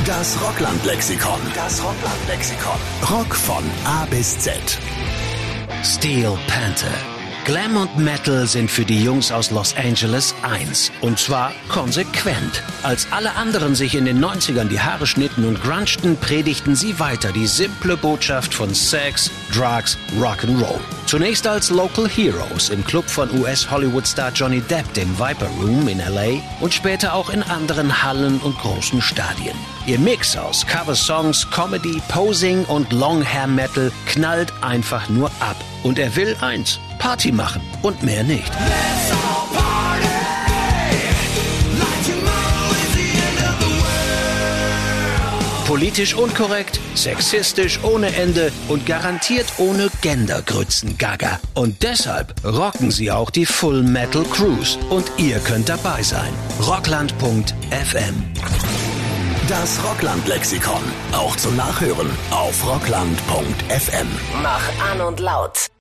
Das Rockland-Lexikon. Das Rockland-Lexikon. Rock von A bis Z. Steel Panther. Glam und Metal sind für die Jungs aus Los Angeles eins. Und zwar konsequent. Als alle anderen sich in den 90ern die Haare schnitten und grunchten, predigten sie weiter die simple Botschaft von Sex, Drugs, Rock'n'Roll. Zunächst als Local Heroes im Club von US-Hollywood-Star Johnny Depp, dem Viper Room in L.A. und später auch in anderen Hallen und großen Stadien. Ihr Mix aus Cover-Songs, Comedy, Posing und Long-Hair-Metal knallt einfach nur ab. Und er will eins: Party machen und mehr nicht. Politisch unkorrekt, sexistisch ohne Ende und garantiert ohne Gendergrützen-Gaga. Und deshalb rocken sie auch die Full Metal Cruise. Und ihr könnt dabei sein. Rockland.fm. Das Rockland-Lexikon. Auch zum Nachhören auf rockland.fm. Mach an und laut.